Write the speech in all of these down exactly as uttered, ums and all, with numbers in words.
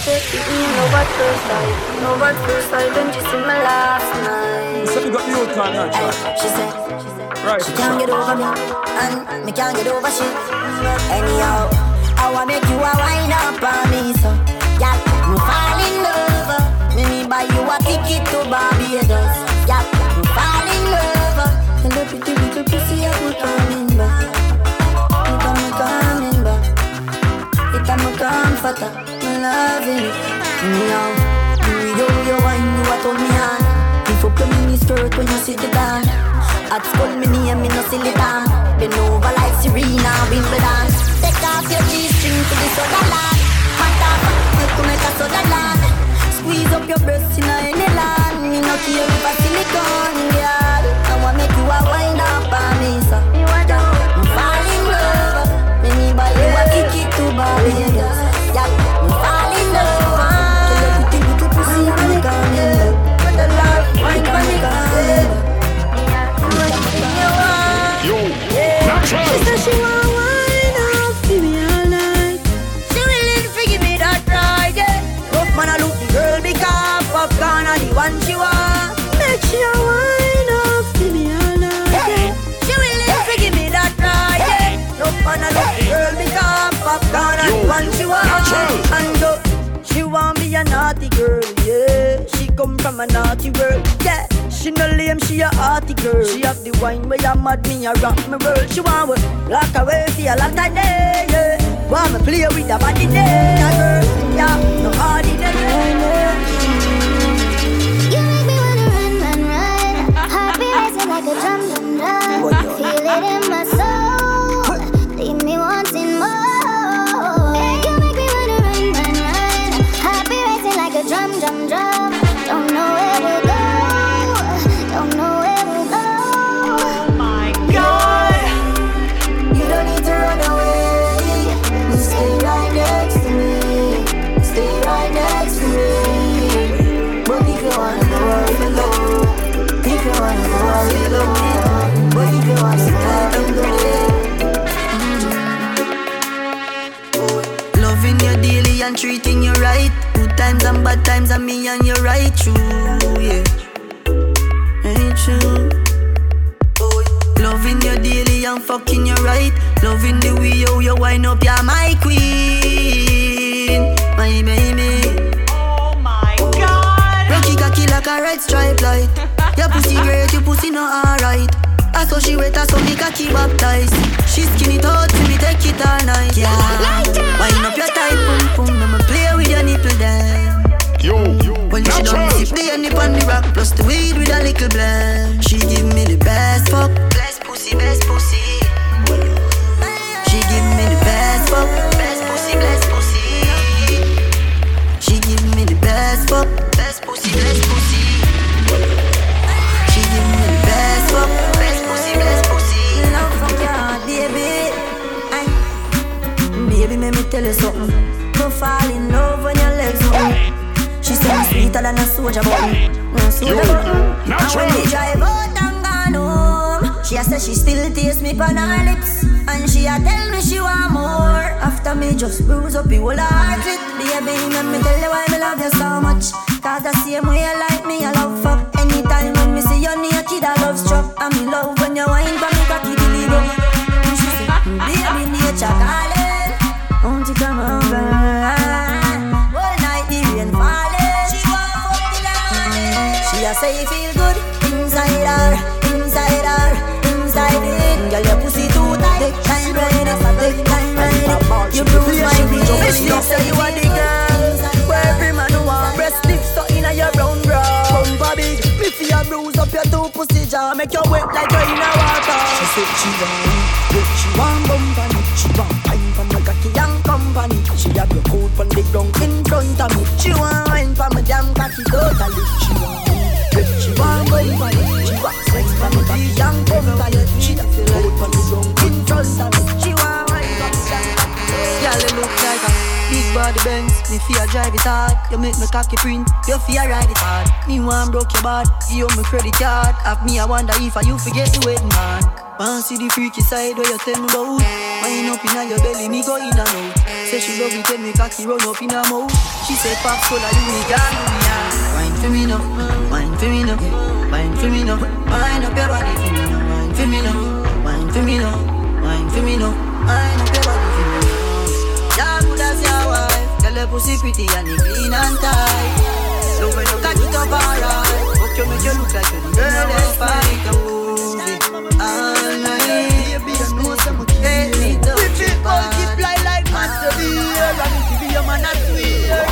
take it in, no bad first time. No bad first time, then she see my last night. So you got the old time now, Ay, she said, right, she can't get over me, and me can't get over she. Anyhow, I wanna make you a wine up on me, so yeah, me fall in love. Me me buy you a ticket to Barbados. Yeah, me fall in love. And the pretty little pussy I put coming back. It a me coming back. It a me comforter. Me loving it. Now, yo yo wine you a turn me on. If you play me skirt when you sit down. At school me name me no silly down. Bend over like Serena Wimbledon. Take off your G-string to the soda land. Mata make you make a soda land. Squeeze up your breasts in any land. Me no care if a silicone girl. I wanna make you a wind up on me, so you a down. I'm fall in love. Me me buy you a ticket to Barbados. Yeah, I'm fall in love. Tell you pretty little pussy I'm coming up. But the love, why can't you come? Yo, natural. She said she want wine up, give me all night. She willing to give me that ride, yeah. Rough man a look the girl because popcorn a the one she want. Make she a wine up, give me all night, yeah. She willing to give me that ride, yeah. Rough man a look the girl because popcorn a the one she want. And go, she want me a naughty girl, yeah. She come from a naughty world, yeah. She no lame, she a hearty girl. She have the wine where you mad me, a rock me world. She want me lock away for a lot of day, yeah. Want me play with a body day, a girl, yeah. No ordinary. You make me wanna run, run, run. Heart be racing like a drum, drum, drum. Feel it in my soul, leave me wanting more. You make me wanna run, run, run. Heart be racing like a drum, drum, drum. Don't know where we'll go. Don't know where we'll go. Oh my God. You don't need to run away. Stay right next to me. Stay right next to me. But if you wanna go out alone, if you wanna go out alone, but if you wanna go out alone. Loving you daily and treating you right. Good times and bad times and me and you right through, yeah. Ain't true. Loving you daily and fucking you right. Loving the way you, you wind up, you're my queen, my baby. Oh my God. Rocky cocky like a red stripe light. Your pussy great, your pussy not alright. I saw she wet, I saw me cocky baptized. She skin it out, till me take it all night, yeah. Wind up your tight pum pum, I'ma play with your nipple then. Yo, when she done sip the honey on the rock, plus the weed with a little blend. She give me the best fuck, best pussy, best pussy. She give me the best fuck, best pussy, best pussy. She give me the best fuck, best pussy, best pussy. She give me the best fuck, best pussy, best pussy. Love from your heart, baby. Aye. Baby, let me tell you something. Don't fall in love when your legs open. She say I'm sweeter than a soldier button. No soldier button. And when we drive out and gone home, she a say she still taste me on her lips. And she a tell me she want more. After me just bruise up the whole heart it. Baby, let me tell you why me love you so much. Cause the same way you like me, I love fuck. Anytime when me see you naked, I love struck. I'm in love when you whine for me cocky deliver. And she say, baby, nature calling. Won't you come over? All night the rain falling. She want fuck the darling. She a say you feel good inside her, inside her, inside it. Girl, your pussy too tight. Take time ride it, take time ride it. You bruise my bitch. She say you are the girl where every man who want breast stick so inna your brown bra. Bumper big, me feel bruise up your two pussy jaw, make you wet like you in a water. She said she want, she want bumper me, she want time for my cocky and company. She have your coat on the ground in front of me. She want wine for my damn cocky totally. She want, she want bumper me, she want sex for my cocky and company. She have your coat on the ground in front of me. She want wine for my damn cocky. Girl, you look like a big body Benz. me fear drive it hard. You make me cocky print, you fear ride it hard. Me want broke your bad, give you me credit card. Have me I wonder if I you forget the wedding man. Want see the freaky side where you tell me about. Wind up inna your belly, me go in and out. Say she love it when me cocky run up in her mouth. She say pop so like you me can't do me hard. Wine for me now, wine for me now, wine for me now. Wine up your body for me now, wine for me now, wine for me now, wine for me now. Wine up your body for me now. Yeah, good as your wife. Girl, your pussy pretty and it clean and tight. So when you cock it up alright, fuck you make you look like you the girl that's fine. Can move it all night. Baby, you know some take me down. We feel multiply like master beer. And if you be a man that's weird.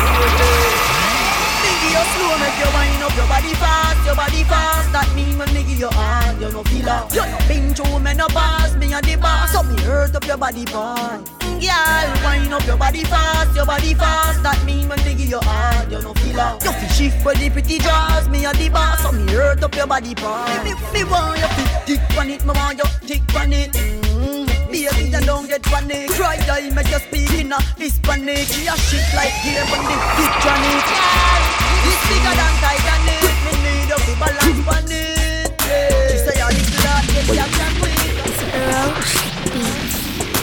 Nigga, you slow, make you wind up your body fast. Your body fast, that mean when nigga you hard, you no feel out. You no been through me no pass, me and the boss. So me hurt up your body part. Girl, wind up your body fast, your body fast. That mean when nigga you hard, you no feel out. You feel shift for the pretty jaws, me and the boss. So me hurt up your body part. Me, me want you to tick on it, me want you tick on it. Mm-hmm. Baby, you don't get panic. Try die, make you speak in a Hispanic. You shit like here on the picture. This bigger than Titanic. Me need you to balance on it. Yeah. She say you're little hard, yes, you can wait. It's Roach Beats.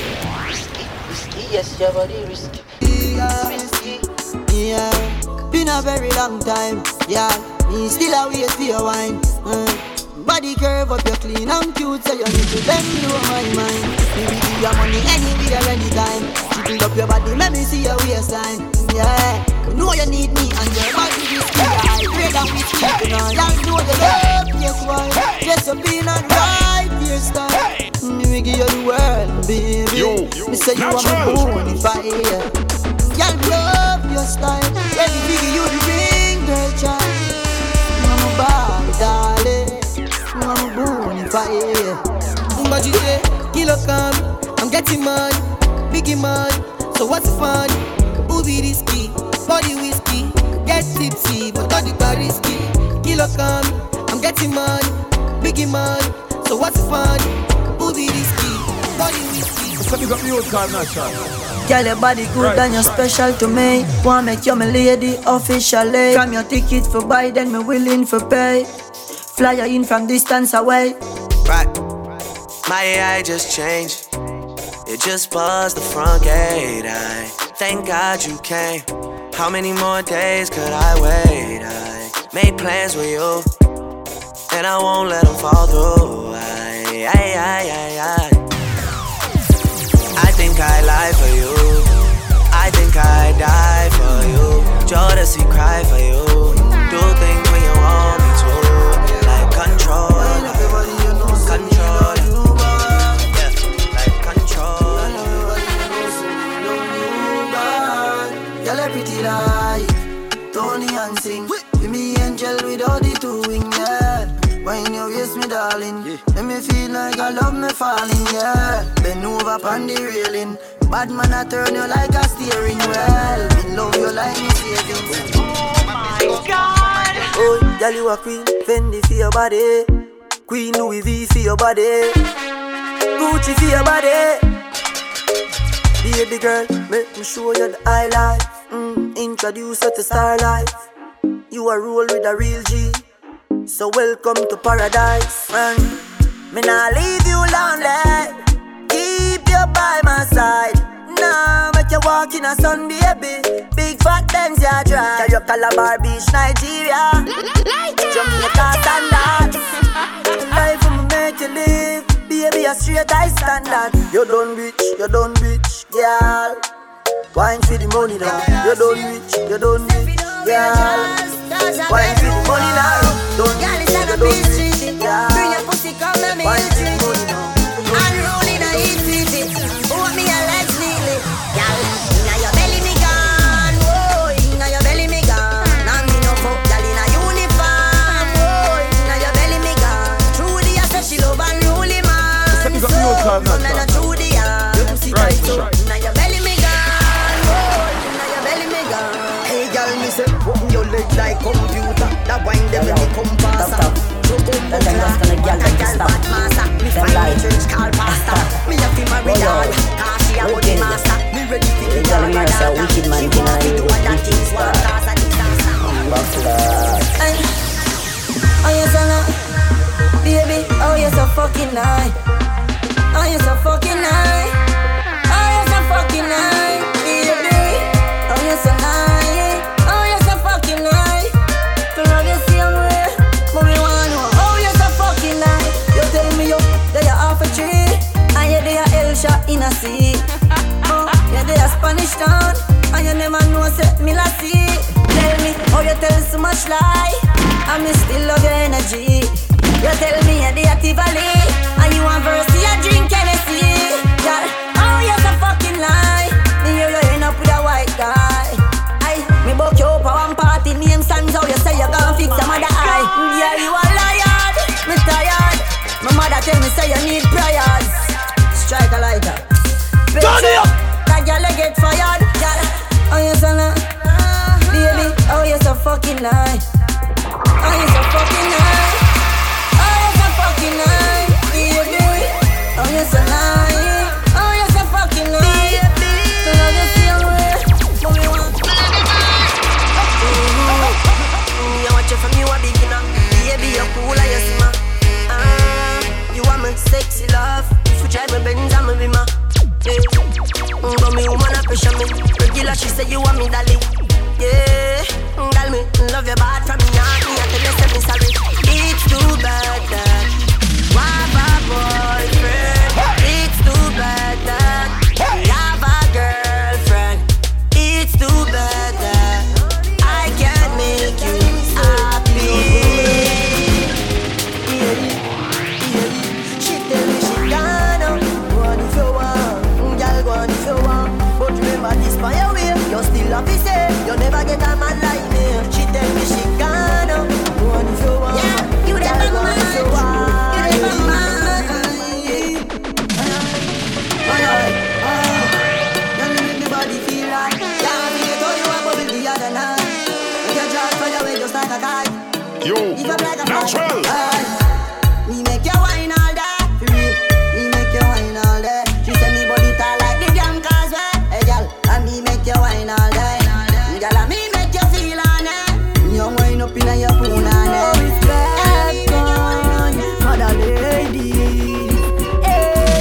Yes, your body risky. Yeah, risky. Yeah, been a very long time. Yeah, me still a wait for your wine. Uh, body curve up, you clean and cute, so you need to bend over my mind. Maybe give your money anywhere, anytime. Jiggle up your body, let me see your waistline. Yeah, you know you need me and your body risky. I pray that we keep it on. Y'all know you love, yes, why? Dress up in and right hairstyle. Me give you the world, baby. Yo, yo, me say you natural. are my bonfire. Y'all love your style. Let me give you the ring, girl, child. I'm a bad darling. I'm a bonfire. But you say, kilo come, I'm getting money, biggie money. So what's the fun? Booby risky, body whiskey, get tipsy, but all the bar risky. Kilo come, I'm getting money, biggie money. So what's the fun? Booby risky, body whiskey. So you got me old car natural. Girl, your body good Right. and you're special to me. Want make you my lady officially. From your ticket for buy, then me willing for pay. Fly you in from distance away. Right, my A I just changed. It just buzzed the front gate. I thank God you came. How many more days could I wait? I made plans with you, and I won't let them fall through. I, I, I, I, I. I think I lie for you. I think I die for you. Jodeci cry for you. Do things when you want me to. Like control. Control. Yeah, like control. Girl, a pretty like Tony and sing. Be me angel without the two wing, yeah. When you waist me, darling, yeah. Let me feel like I love me falling, yeah. Bend over upon the railing. Bad man, I turn you like a steering wheel. Me love you like me savings. Oh my God. Oh, girl, you a queen. Fendi for your body. Queen Louis V for your body. Gucci for your body. Baby girl, make me show you the high life. Mm, introduce you to star life. You a roll with a real G. So welcome to paradise, man. Me nah leave you lonely. Keep you by my side. Nah, make you walk in a sun, baby. Big fat Benz ya drive. Carry up Calabar Beach, Nigeria. Jamaica standard. Life I'ma make you live. Baby, a straight high standard. You done rich, you done rich, girl. Wine for the money now. You done rich, you done rich, girl. Wine for the money now. Don't Girl, it's on a beach street. Bring your pussy, come and me treat it. Unruly, no eat sweet it. Hold me your legs neatly. Girl, inna your belly me gone. Whoa, inna your belly me gone. Now me no fuck, girl inna uniform. Whoa, inna your belly me gone. Trudy, I say she love unruly man. So, come and a Trudy, ah. Pussy tight so. Inna your belly me gone. Whoa, inna your belly me gone. Hey girl, me say, open your legs like computer. That wine them when me come faster. Choke up, That's a nice kind of girl that you stop. Me Them find lie. me church called pastor. Me a fi marry Roll dog, out. cause she a body Wicked. master. Me ready to You kill tell her me you're a wicked man, She you know, want you high. Oh, you're so fucking high. Oh, you're so fucking high, baby. Oh, you're so high. Oh, you're so fucking high. To love you same way, but me want know. Oh, you're so fucking high. You tell me you, that you're half a tree, and you're there a shot in a sea. Oh, you're there a Spanish town, and you never know say me la see. Tell me how you tell so much lie, and me still love your energy. You tell me you're the Tivoli, and you want verse, you drink Hennessy. Girl, oh you're so fucking lie. Me hear you end up with a white guy. Aye, me book you up a one party, name stands out. You say you gon' fix your mother eye. Yeah, you a liar, me tired. My mother tell me say you need prayers. Strike a lighter. Turn it up. That girl I get fired. Girl, oh you so lie. Baby, oh you so fucking lie. Oh you so fucking lie. Oh you so fucking lie. Baby, oh you so lie. Oh you so fucking lie. So love you same way, but me want. Me I watch you from you a beginner. Baby you cool like you simmer. Ah, you want me sexy love. If you drive me Benz I'm a bimmer. But me woman a pressure me. Regular she say you want me darling. Yeah, girl me love you bad from me heart. Me I tell you say me sorry. It's too bad that you have a boyfriend. It's too bad that you have a girlfriend. It's too bad that I can't make you happy. Yeah, yeah. She tell me she gone now. Go on if you want, girl go on if you want. But remember this by your way, you still have to say you never get a man like me. She tell me she gone now. Go on if you want, yeah, you never mind. If you want, you never mind. Alright, oh, you make me body feel like. Yeah, me told you I bubble the other night. You can drop for your way just like a guy. Yo, natural. Me make you wine all day, for real. Me make you wine all day. She say me body tall like the damn causeway. Hey girl, and me make you wine all day. Girl, and me make you feel on it. You wine up inna your pool on it. Oh, it's bad gone, mother lady. Hey,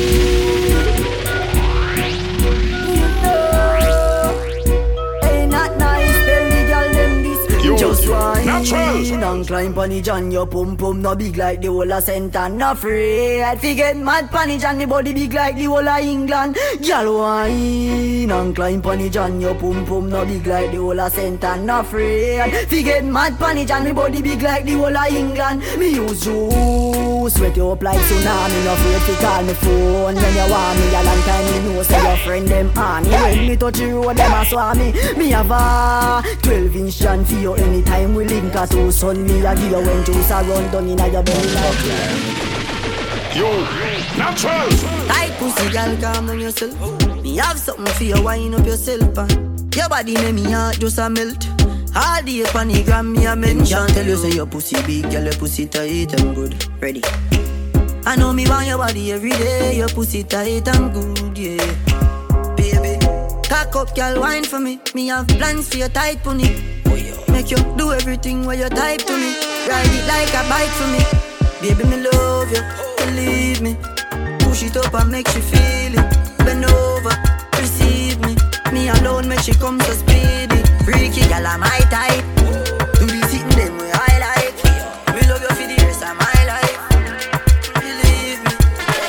you know, ain't not nice. Tell the girl them this. Yo, just wine natural. and climb pon the John. Your pum pum no big like the whole of Saint and no afraid. Forget mad pon the John. Me body big like the whole of England. Girl wine and climb pon the John. Your pum pum no big like the whole of Saint and no afraid. Forget mad pon the John. Me body big like the whole of England. Me use you sweat you up like tsunami. No afraid to call me phone when you want me. A long time me know say your friend them honey. When me touch the road them a swam me. Me have a twelve inch John for you anytime we link a two son. Me a give you when juice a run down inna your belly like Yo, natural. tight pussy girl, calm down yourself. Me have something for you, wind up yourself. And your body make me heart just a melt. All day upon the gram me a mention. Tell you say your pussy big, girl, your pussy tight and good. Ready? I know me want your body every day. Your pussy tight and good, yeah. Baby, cock up, girl, wine for me. Me have plans for your tight pony. Make you do everything where you type to me. Ride it like a bike for me. Baby, me love you, believe me. Push it up and make she feel it. Bend over, receive me. Me alone make she come so speedy. Freaky girl, I'm my type. Do the sitting them way I like. Me love you for the rest of my life. Believe me.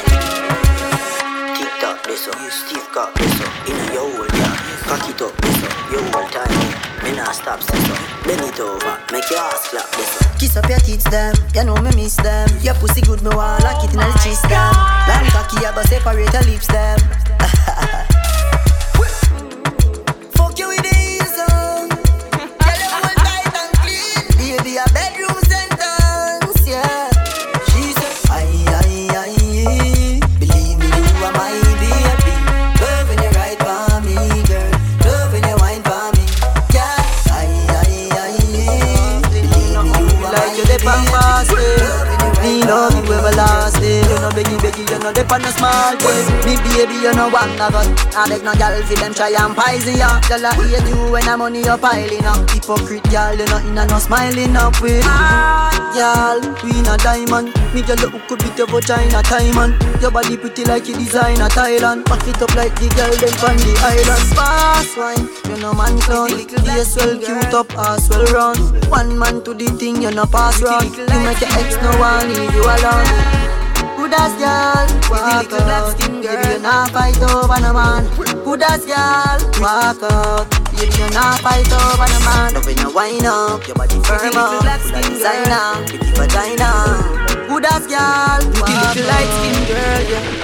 Tick tock this up, you stiff cock this up. In your hole, yeah. Cock it up this up, your whole time. Me nah stop, step up. Bend it over, make your ass clap this up. Kiss up your teeth, them, you know me miss them. Your pussy good, me want lock it in the cheese, them. Long cocky, I go separate your lips, them. Fuck you with the easel. Tell you hold tight and clean. Baby, a bedroom sentence, yeah. She said, aye, aye, aye. Believe me, you are my baby. Love when you right for me, girl. Love when you wine for me. Like you the past, me love you everlasting. You know beggy beggy, you know They on a small thing. Me baby, you know what I got. I beg no girl for them try and poison ya. Girl I hate you when the money you piling up. Hypocrite girl, you know in a no smiling up with. Ah, girl, we in a diamond. Me girl you could beat your vagina time man. Your body pretty like you design a Thailand. Pack it up like the girl them from the island. Fast wine, you know man clown. Face well cute up, ass well run. One man to the thing, you know pass round. You make your ex no one leave you alone. Good as girl, walk out. Baby, you not fight over no man. Good as girl, walk out. Baby, you not fight over no man. Love when you wind up, your body firm up. Full of designer, pretty vagina. Good as girl, walk out. Light skin girl, yeah.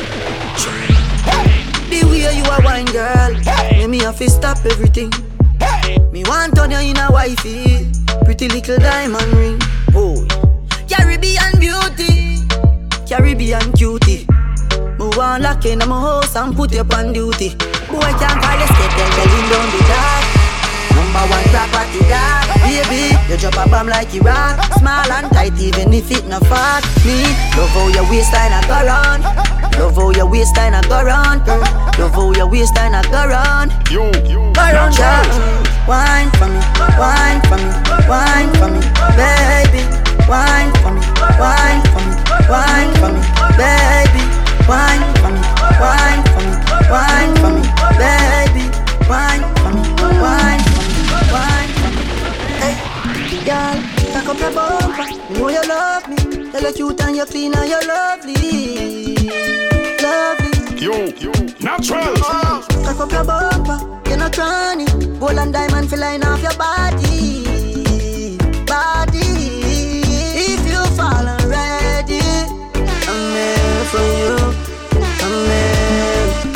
The way you a wine girl, make me have to stop everything. Me want turn you in a wifey. Pretty little diamond ring. Oh, Caribbean beauty, Caribbean cutie. Me want lock in my house and put you on duty. Boy can't call you step, tell him don't do that. Number one property that. Baby, you drop a bomb like Iraq. Small and tight even if it not fat. Me, love how your waistline a go round. Love how your waistline a go round, girl. Love how your waistline a go round. Yo, yo, go round, girl. Wine for me, wine for me, wine for me, baby. Wine for me, wine for me, wine for me, baby. Wine for me, wine for me, wine for me, baby. Wine for me, wine for me, wine for me. Hey, girl, cock up your bumper. You know you love me. Tell you cute and you clean and you lovely, lovely. Yo, yo, natural. Oh, cock up your bumper. You're not cranny. Gold and diamond feel line off your body, body. If you fall already, I'm here for you. I'm here.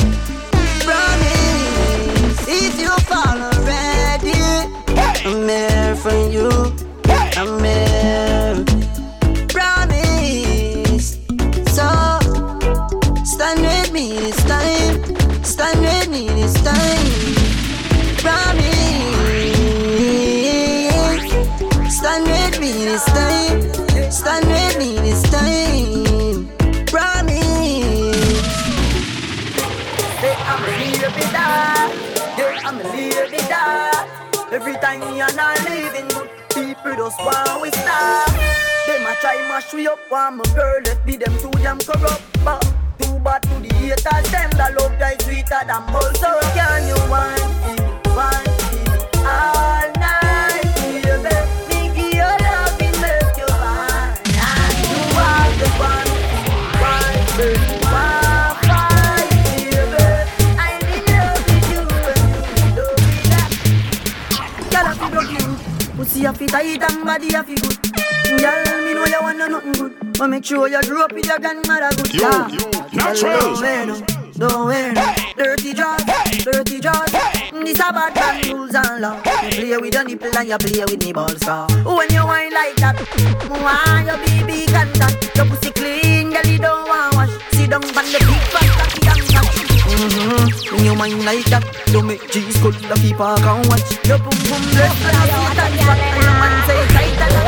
Promise. If you fall already, I'm here for you. I'm here. Promise. So stand with me this time. Stand with me this time. Promise. Stand with me this time. Stand with me this time. Promise. Say I'm a little dad. Yeah, I'm a little dad. Every time me and I living good, people just want we stop. Them a try mash we up, want my girl, let be them too damn corrupt. But too bad to the haters, them that love guys sweeter than bull. So can you wine me, wine me all night, baby? Me give you love, me make you fine. And you are the one, wine baby, wine fine, baby. I'm in love with you and you love me that. Girl, I feel broke you, pussy a fit tight and body a feel good. Girl, me know you want nothing good, but make sure you grew up with your grandmother good. Yo, yeah. yo, natural. Don't wear no, don't wear no dirty jaws, dirty jaws. This a bad man rules and law. You play with your nipple and you play with me balls car. When you whine like that, why your baby contact? Your pussy clean, girl, you don't want wash. Sit down on the big fat cocky and catch. Mm-hmm. When you whine like that, don't make G's good, the people can watch. Your boom boom bless and you see that fat, and your man say tight and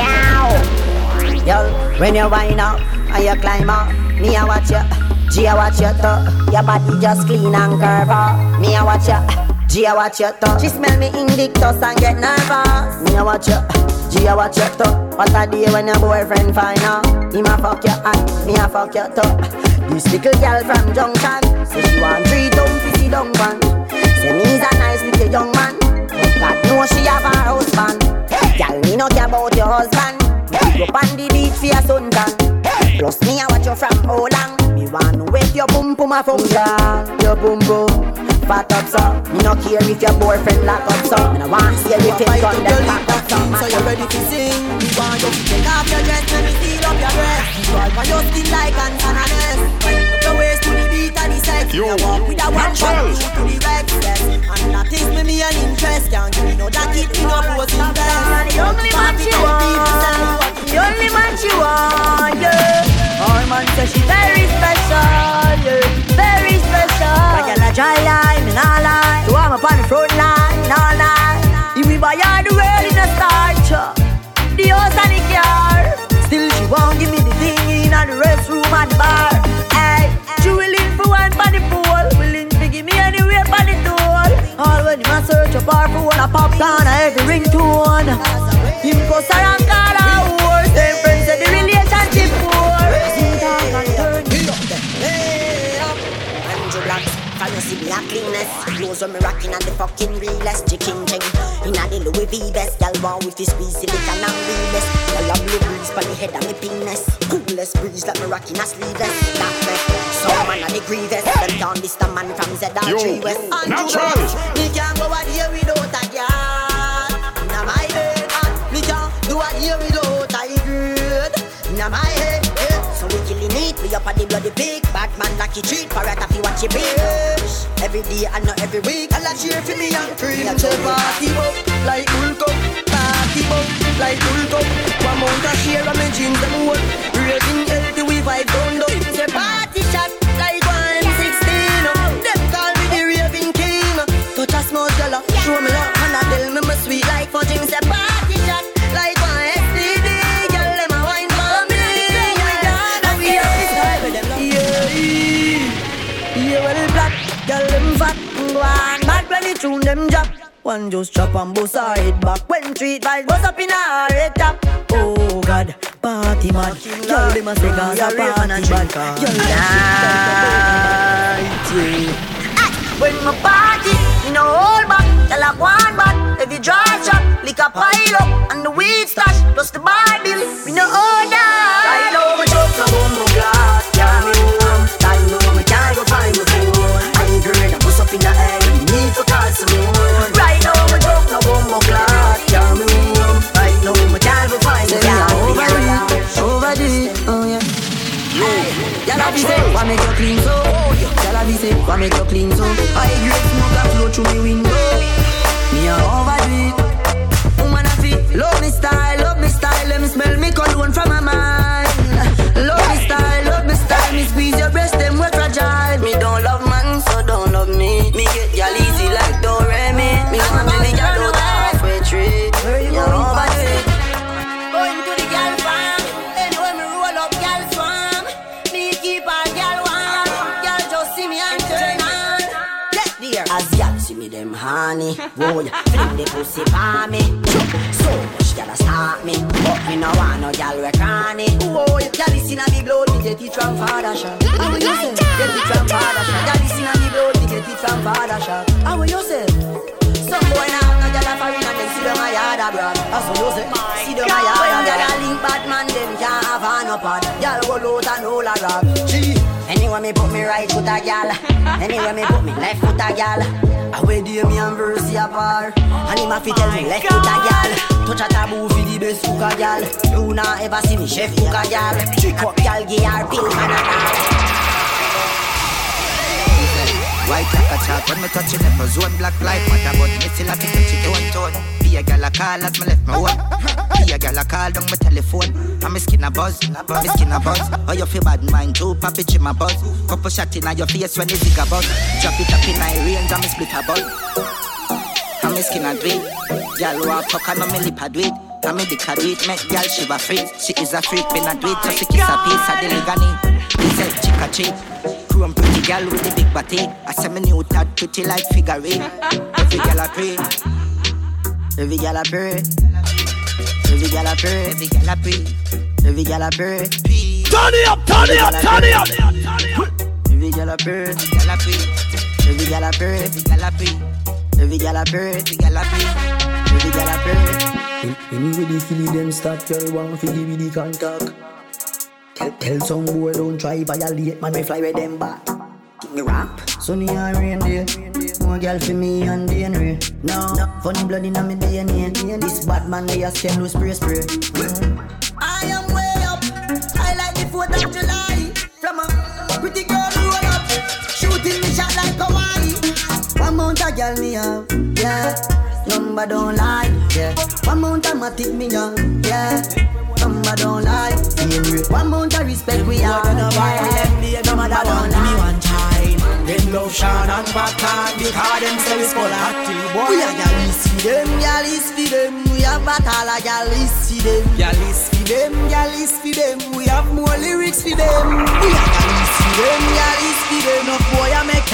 Yo, when you wind up and you climb up, me a watch you, G a watch you too. Your body just clean and curve up. Me a watch you, G a watch you too. She smell me Invictus and get nervous. Me a watch you, G a watch you too. What a day when your boyfriend find out. Him a fuck you and me a fuck you too. This little girl from Junction say she want three dumb fifty dumb pan. Say me's a nice little young man, but God know she have a husband. Girl, me no care about your husband. You go on the beach for your suntan. Plus me I watch you from how long. Me want to wake your boom boom a function. Your boom boom fat up so. Me no care if your boyfriend lock up so. Me no want to see you fit gun them back up so. So you ready to sing? Me want you to take off your dress. Let me feel up your breast. Roll on your skin like Antoninus. Wind up your waist to the beat and the sex. Yo, you walk with a one shot to the red dress. And that is me me an interest. Can't give me no jacket, me no posing dress. The only man she want, the only man she want, yeah. Our man says she very special, yeah, very special. Like a dry line, me nah lie. So I'm up on the front line, nah lie. If we buy all the world in a starch, the house and the car. Still she won't give me the thing in the restroom and the bar. Hey, she will pop down every ringtone. Him go sarang kala war. Them friends say the relationship poor. Him talk and turn. Hey up, Andrew Black. Can you see me a cleanness? Clothes when me rocking and the fucking realest chicken thing. Inna the Louis V vest, y'all want with the squeeze silicone and realest. Y'all have blue breeze pon the head of me penis. Coolest breeze like me rocking a sleeveless. That me, some man a the grievous. Them down this the man from Z R three West. Natural. Me can't go out here without a girl. Inna my head, me can't do out here without a girl. Inna my head, so we killing it. We up at the bloody pig. Bad man like you treat. Parrot if you watch your bitch. Every day and not every week. I'll cheer for me and cream. So party up like Bull Cup. Party up like Bull Cup. One month a share of my jeans them whole. Raising healthy we vibe down low. Say party shot like one sixteen. Them call me the raving king. Touch a small girl, show me love and I tell me my sweet like fudging. Say party shot like one S T D. Girl them a wine for me. And we have this time with them. Yeah, yeah, well black. Girl them fat, one bad when you tune them drop. One just chop and bust her head back. When treat vibes bust up in her head top. Oh God, party mad. Girl them a say cause a party bad. Girl night. When my party, me no hold back. Girl a one back. Every dry shot, lick a pile up. And the weed stash, plus the bar bill. Me no hold that. Right now me choke no bumbo glass. Yeah me warm. Right now me can't go find my phone. Girl, I bust up in the air, you need to call someone. Right now, my joke, no bumbo clock. Yeah, me warm. Right now, my child will find me. Over it, over it, oh yeah. Y'all be say, why make you clean so? Y'all be say, why make you clean so? I grade smoke that flow through me window. Me a over it. Woman I feel, love me style, love me style. Let me smell me cologne from my mind. Love me style, love me style. Me squeeze your breast, them we fragile. Me don't love man, so don't love me. Me get y'all easy like don't me. Me wanna make y'all do the halfway tree. You're over it. Going to the girl farm. Anyway me roll up girl swam. Me keep a girl warm. Girl just see me and turn on. Get there. As y'all see me them honey. Boy, fling the pussy for me. So much y'all start me. But me no want no y'all we cranny. Oh, y'all listen to me blood. Me get it from father shop. How you say? Get it from father shop. Y'all listen to me blood. Me get it from father shop. How you say? Some boy now no y'all a foreign and them see them a yard a brand. That's what you say. See them a yard a brand. Y'all link bad man them can't have an upad. Y'all roll out and all a rap. Anyway me put me right foot a gal. Anyway me put me left foot a gal. Away dear me and Versi apart. And him a fi tell me left foot a gal. Touch a taboo fi the best cook a gal. You nah ever see me chef cook a gal. Trick up gal give her pill and a gal. White like a chalk when me touch it, never zone black light matter. But me still have to touch it one tone. Be a gal a call as me left my home. Be a gal a call down my telephone. And me skin a buzz, me skin a buzz. How you feel bad mind too, papi chim a buzz. Couple shot in your face when the zig a buzz. Drop it up in my range and me split a buzz. And me skin a do it. Gal walk fuck and me lip a do it. And me dick a do it, make gal shiver freeze. She is a freak, been a do it. Just to kiss a piece of the legani. He said chick a cheek. Chrome pretty gal with the big body. I say me new tad pretty like figure eight. Every gal a pray. Every gal a pray. Every gal a pray. Every gal a pray. Every gal a pray. Turn it up, turn it up, turn it up. Every gal a pray. Every gal a pray. Every gal a pray. Every gal a pray. Every gal a pray. Every gal a pray. Every gal a pray. Anyway they feel them start girl want fi give me the contact. Tell, tell some boy don't try violate man, me fly with them back. Give me rap. Sunny and rain day. More girl for me and D N A. No, funny blood in me D N A. This bad man they a scam no spray spray. Mm. I am way up. I like the fourth of July. From a pretty girl roll up, shooting me shot like Hawaii. One mount a girl me have, yeah. Number don't lie, yeah. One mount a matic me young, yeah. Number don't lie, yeah. One mount a respect we have, yeah. Number don't lie. One time, them love Sean and Batman because them sell is full of boy. We are gal is for them, gal is for them. We have battle, a gal is for them. Gal is for them, gal is for them. We have more lyrics for them. We are gal is for them, gal is for them. No boy I make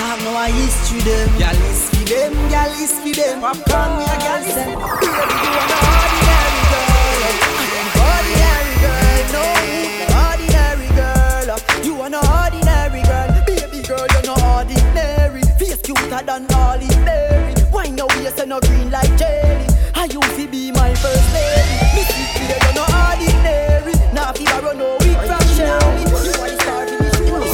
have no history them. Y'all is for them, y'all is for them. Popcorn, we a gal is them. Baby, you are no ordinary girl. Ordinary girl, no. Ordinary girl. You are no ordinary girl. Baby girl, you're no ordinary. Face cuter than ordinary. Why no waist and no green like jelly? I you fi be my first lady. Missy clear, you're no ordinary. Now if I run no weak from Shelly. You are the star in this show.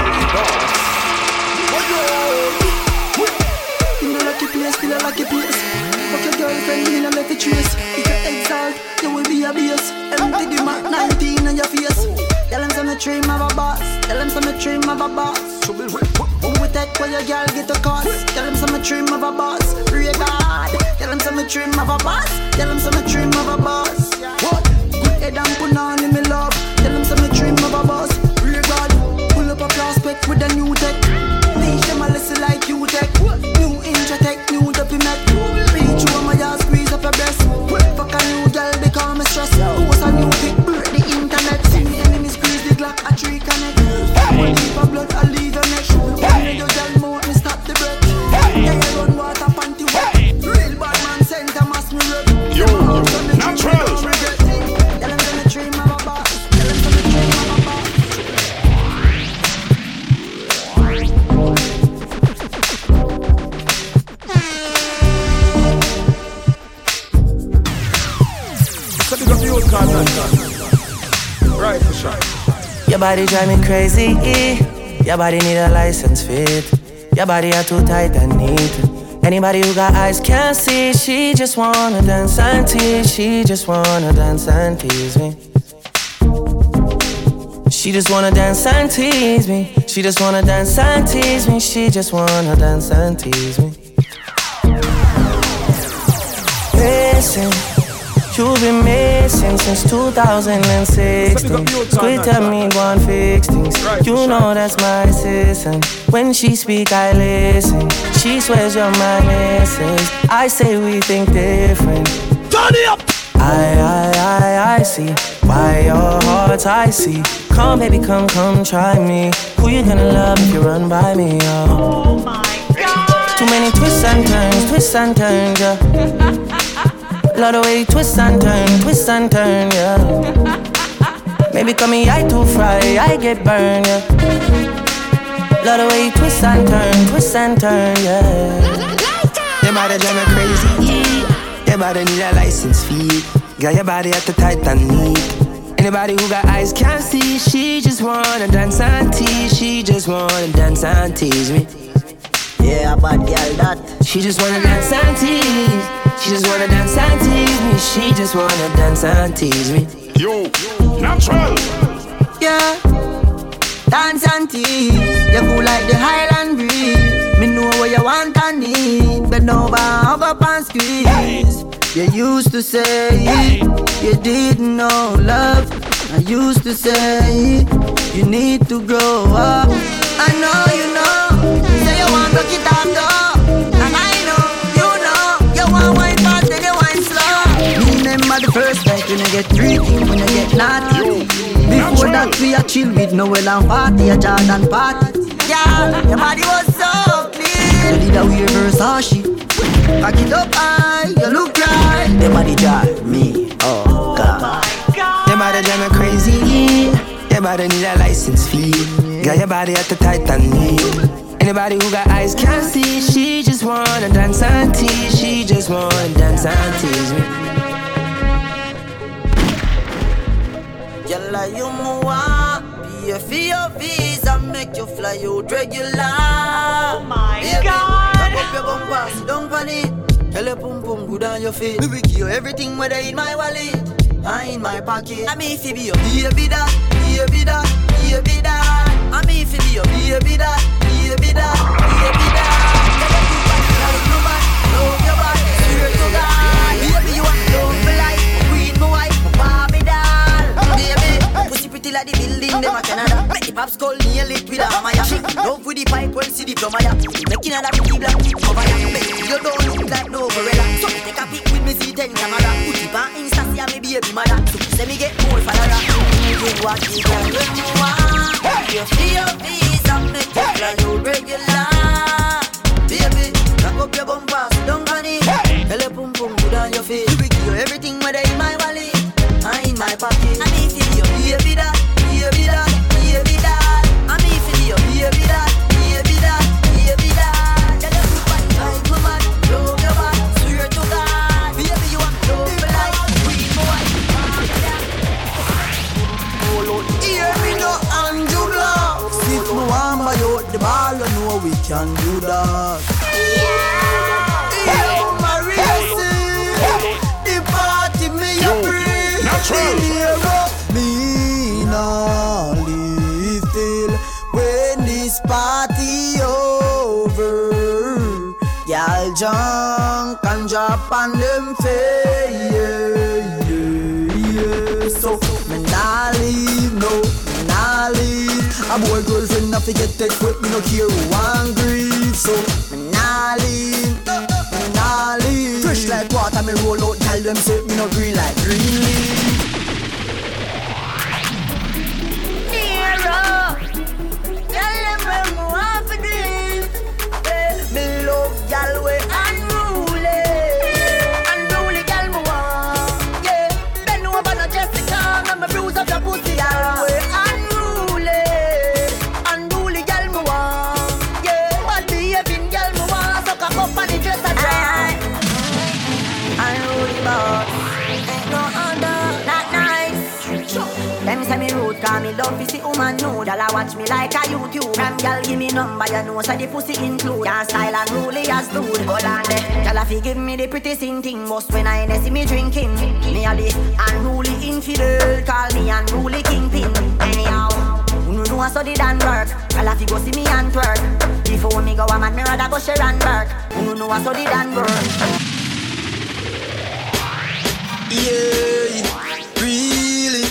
In the lucky place, still a lucky place. Fuck your girlfriend, in a make a trace. If you exalt, you will be a base. Empty the Mac nineteen on your face. Tell them some dream of a boss. Tell them some dream of a boss. Who we take where your girl get a cost? Tell them some dream of a boss. Pray God. Tell them some dream of a boss. Tell them some dream of a boss. What? Good head and put on in me love. Tell them some dream of a boss. Pray God. Pull up a prospect with a new tech. Teach them a lesson like you tech. New Intratech, new W M E C. Reach you on my ass, squeeze up your breast. Fuck a new girl, become a stress. Who's a new pick? The internet. See me enemy squeeze the Glock, a tree connect. Leave a blood, I leave your neck. When you girl more, me stop the breath. Yeah, you run water, panty wet. Real bad man, send a mass me rep. Yo, natural. Tell them to dream of a boss. Tell them to dream of a boss. So big up the old car, right for sure. Your body drive me crazy. Your body need a license fit. Your body are too tight and neat. Anybody who got eyes can't see. She just wanna dance and tease. She just wanna dance and tease me. She just wanna dance and tease me. She just wanna dance and tease me. She just wanna dance and tease me. Listen, you've been missing since two thousand sixteen. Quit tell me one fix things. You know that's my assistant. When she speak, I listen. She swears you're my missus. I say we think different. Turn it up. I, I, I, I see why your heart's icy. Come, baby, come, come, try me. Who you gonna love if you run by me, oh? Oh my God. Too many twists and turns, twists and turns, yeah. Love the way you twist and turn, twist and turn, yeah. Maybe call me I too fry, I get burned, yeah. Love the way you twist and turn, twist and turn, yeah. Your body drive me crazy. Your body need a license fee. Got your body at the tight and neat. Anybody who got eyes can't see. She just wanna dance and tease. She just wanna dance and tease me. Yeah, bad girl that. She just wanna dance and tease. She just wanna dance and tease me. She just wanna dance and tease me. Yo, natural. Yeah, dance and tease. You cool like the Highland breeze. Me know what you want and need. Bend over, hug up and squeeze. You used to say you didn't know love. I used to say you need to grow up. I know you know. Say you want to get up though. And I know, you know. You want wine fast and you wine slow. Remember the first night when you get drinking, when you get naughty. Before that we a chill with Noel and party, a Jordan party. Yeah, your body was so clean. You did a weird Versace. Cock it up high, you look right. Your body drive me, oh God. Your body drive me crazy. Your body need a license fee. Got your body at the tight and neat. Anybody who got eyes can't see. She just wanna dance and tease. She just wanna dance and tease me. Yalla you mua, pay for your visa, make you fly out regular. Oh my Baby, God. cock up your bumper, sit down on it. Tell your pum pum good on your feet. Me will give you everything whether in my wallet, or in my pocket. I mean if you be your baby that, baby that, baby that. I mean if you be your baby that, baby that, baby that. Tell you nobody, love your body, swear to God. Baby you want love me like Queen, my wife, my Barbie doll. Baby, pussy pretty like the building, them a Canada. Make the pops call nail it with a Maya. Love with the pipe when see the plumber. Making a pretty black with cover. Baby, you don't look like no gorilla. So me take a pic with me see ten camera. Put it on Insta, see me baby mother. So say me get more follower. You what you can when you want. You feel your visa, make you fly you regular. your bumper, don't panic. Tell your pum pum good on your face. We give you everything whether in my wallet and in my pocket. I mean for you, baby that, baby that, baby that. I mean for you, baby that, baby that, baby that. Tell your pum pum like woman, love your man, swear to God. Baby you want love me like queen boy. Hear me no Angela. Sit me warm by out the ball, you know we can do that. Hear my racing, the party me a free. Me nah live till when this party over. Y'all junk and drop on them face, yeah, yeah, yeah. So me nah leave, no, me nah leave. A boy girlfriend have to get that quick, me no care who want grief. So me nah leave, me nah leave. Fresh like water, me roll out, tell them say me no green like green leaf. Nero, tell them where me want to live. Me love y'all way unruly, unruly y'all me want. Yeah, bend over no Jessica, and me bruise up your pussy y'all way unruly, unruly y'all me want. Yeah, bad behaving y'all me want. Suck a cup and the dress a dry. Unruly boss, ain't no under, not nice. Them say me rude, cause me love to see woman nude. Y'all a watch me like a YouTube. Them y'all give me number, you know, so the pussy include. Y'all style and ruly as dude. Hold on there, y'all a fi give me the pretty sing thing. Most when I see me drinking, me a the unruly infidel. Call me unruly kingpin. Anyhow, you know know so the dan work. Y'all a fi go see me and twerk. Before me go a man, me rather go share and work. You know know so the dan work. Yeah, really,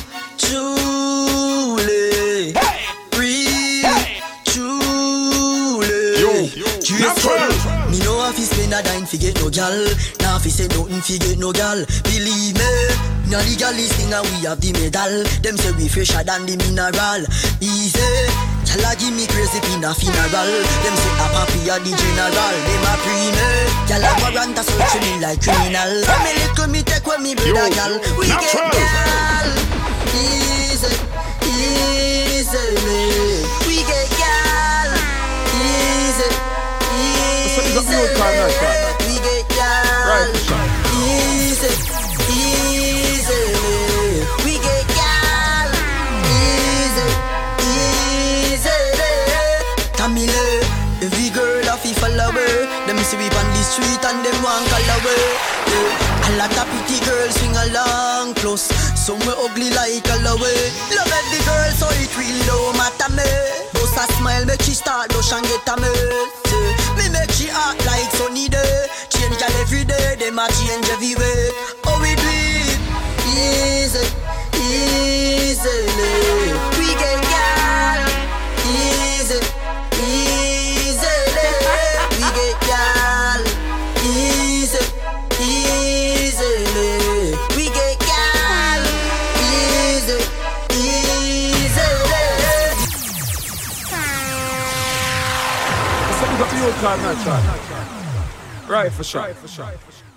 truly, hey. Really, hey. Truly. Yo, yo. Me know if you spend a dime fi get no gal, now if you say nothing fi get no gal. Believe me, now the gal is thing and we have the medal. Them say we fresher than the mineral. Easy, y'all give me crazy pin a funeral. Them say a papi a the general. Them a pre-me, y'all a warrant a search me like criminal. Me little me take when me brother gal. We get gal, easy, easy. We get gal, easy, easy. We get gal, easy, easy. We get gal, easy, easy. Tamile, every girl a fi follow her. Them see we on the street and them want call away. Yeah. A lot of pretty girls swing along close. Some we ugly like all away. Love every girl so it really don't matter me. Just a smile make she start blush and get a me. Yeah. Me make she act like sunny day. Change girl every day, them a change every way. Oh we do it easy, easily. We get girl easy, easily. We get girl easy, easily. We get girl easy, easily. Something got the old car, not try. Right for sure. Right for sure.